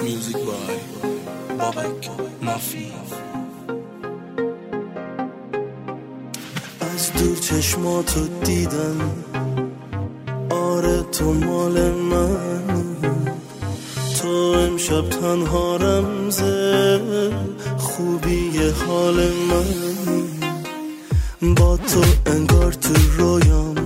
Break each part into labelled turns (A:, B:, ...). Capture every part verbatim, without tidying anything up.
A: Music by بابک مافی.
B: از دور چشماتو دیدم، آره تو مال من، تو امشب تنها رمزه خوبی حال من. با تو انگار تو رویام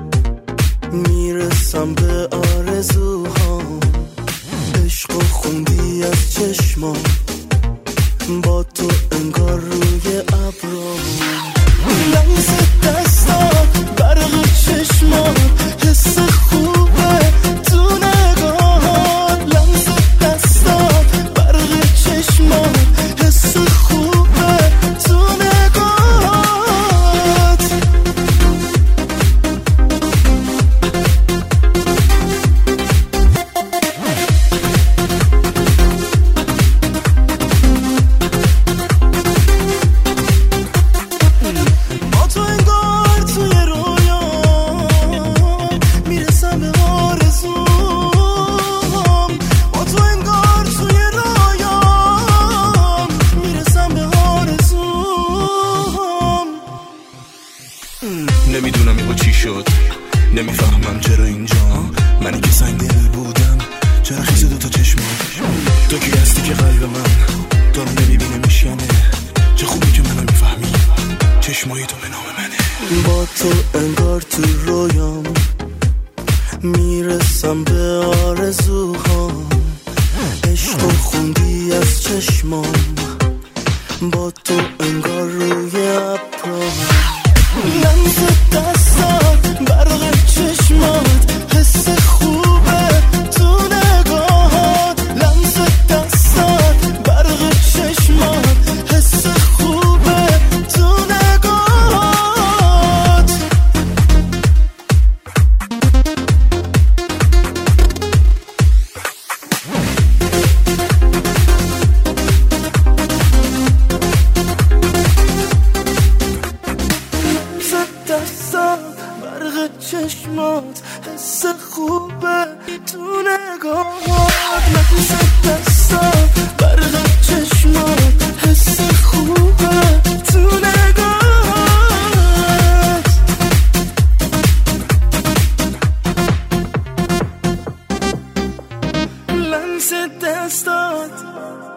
B: میرسم به آرزوهام، عشق و خوندی از چشمام، با تو انگار روی ابرام. لمس دستات، برق چشمات، حس خوبه تو نگاهات. لمس دستات، برق چشمات، حس خوبه تو نگاهات.
A: نمیدونم یهو چی شد، نمیفهمم چرا اینجا، منی که سنگ دل بودم چرا خیزه دوتا چشمات. تو کی هستی که قلب من تو رو نمیبینه میشکنه، چه خوبی که منو میفهمی، چشمای تو به نام منه.
B: با تو انگار تو رویام میرسم به آرزوهام، عشق و خوندی از چشمام، با تو انگار روی ابرام. لمس دستات، برق چشمات، حس خوبه تو نگاهات. لمس دستات، برق چشمات، حس خوبه تو نگاهات. دستات، برق چشمات، حس خوبه تو نگاهات. لمس دستات، برق چشمات، حس خوبه تو نگاهات. لمس دستات